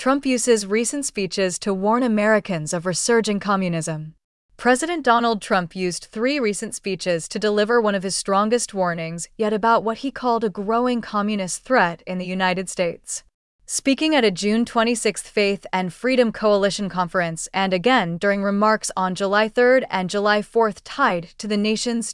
Trump uses recent speeches to warn Americans of resurging communism. President Donald Trump used 3 recent speeches to deliver one of his strongest warnings yet about what he called a growing communist threat in the United States. Speaking at a June 26 Faith and Freedom Coalition conference and again during remarks on July 3 and July 4 tied to the nation's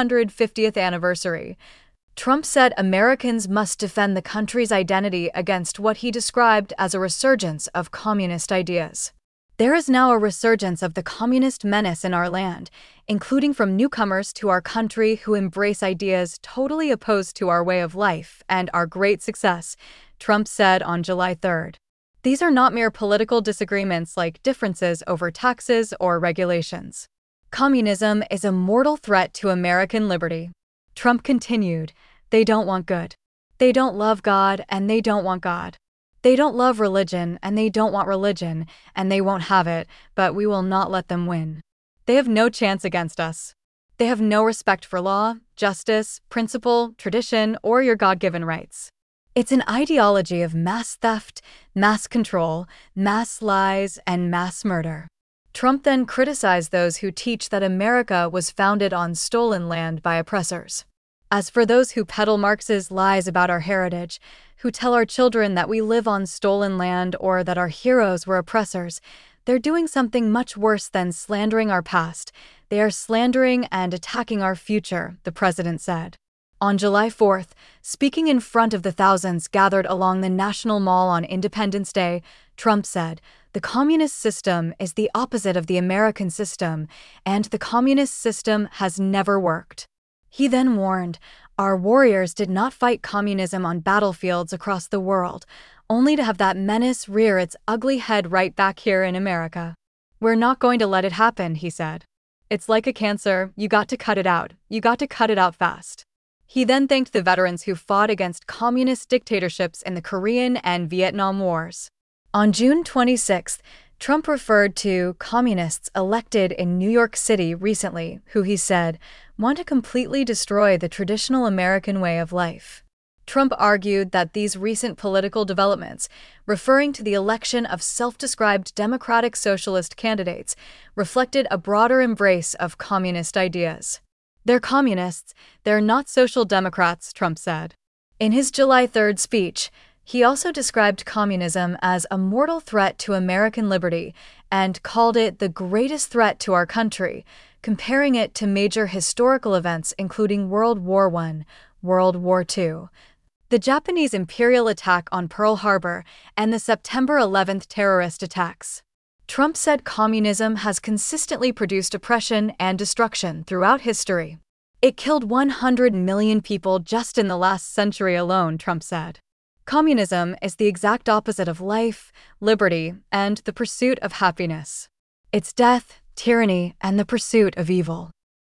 250th anniversary, Trump said Americans must defend the country's identity against what he described as a resurgence of communist ideas. There is now a resurgence of the communist menace in our land, including from newcomers to our country who embrace ideas totally opposed to our way of life and our great success, Trump said on July 3. These are not mere political disagreements like differences over taxes or regulations. Communism is a mortal threat to American liberty. Trump continued, "They don't want good. They don't love God, and they don't want God. They don't love religion, and they don't want religion, and they won't have it, but we will not let them win. They have no chance against us. They have no respect for law, justice, principle, tradition, or your God-given rights. It's an ideology of mass theft, mass control, mass lies, and mass murder." Trump then criticized those who teach that America was founded on stolen land by oppressors. As for those who peddle Marx's lies about our heritage, who tell our children that we live on stolen land or that our heroes were oppressors, they're doing something much worse than slandering our past. They are slandering and attacking our future, the president said. On July 4, speaking in front of the thousands gathered along the National Mall on Independence Day, Trump said, "The communist system is the opposite of the American system, and the communist system has never worked." He then warned, "Our warriors did not fight communism on battlefields across the world, only to have that menace rear its ugly head right back here in America. We're not going to let it happen," he said. "It's like a cancer, you got to cut it out. You got to cut it out fast." He then thanked the veterans who fought against communist dictatorships in the Korean and Vietnam Wars. On June 26, Trump referred to communists elected in New York City recently, who he said want to completely destroy the traditional American way of life. Trump argued that these recent political developments, referring to the election of self-described democratic socialist candidates, reflected a broader embrace of communist ideas. "They're communists, they're not social democrats," Trump said. In his July 3 speech, he also described communism as a mortal threat to American liberty and called it the greatest threat to our country, comparing it to major historical events including World War I, World War II, the Japanese imperial attack on Pearl Harbor, and the September 11 terrorist attacks. Trump said communism has consistently produced oppression and destruction throughout history. "It killed 100 million people just in the last century alone," Trump said. "Communism is the exact opposite of life, liberty, and the pursuit of happiness. It's death, tyranny, and the pursuit of evil."